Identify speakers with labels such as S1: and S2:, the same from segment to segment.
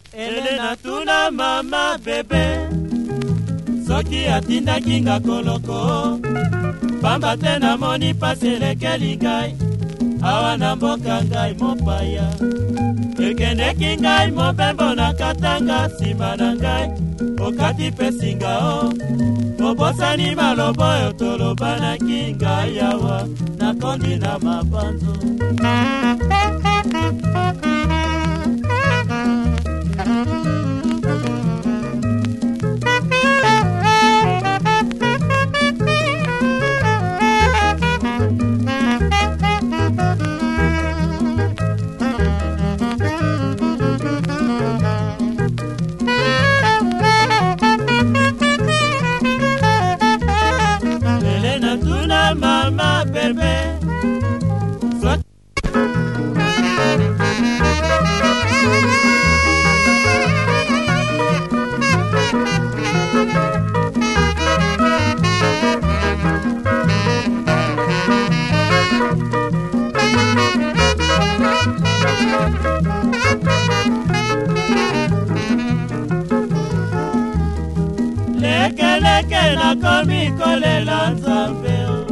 S1: Elena tuna mama bebe soki atindaki nga koloko pamba te namoni pasi elekeli ngai awa na mboka ngai mopaya ekendeki ngai mobembo na katanga nsima na ngai okati pesinga o obosani maloba oyo tolobanaki ngai awa nakondi na mabanzo mama bebe leke nakomi kolela nzambe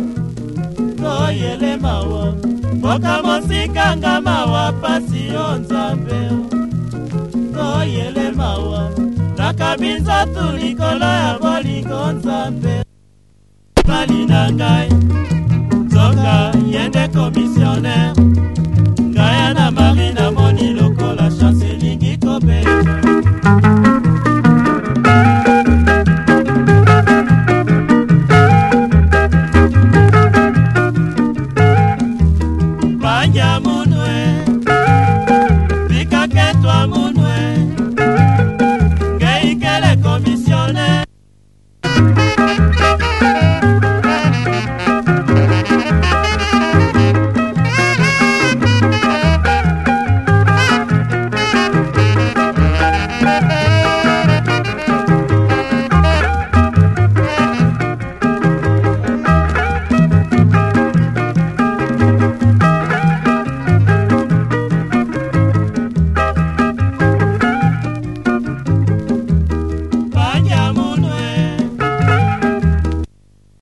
S1: oyele mawa mboka mosika nga mawa pasi yo nzambe oyele mawa nakabi nzatu likolo ya bolingo nzambe bali na ngai nzoka yende komisionnaire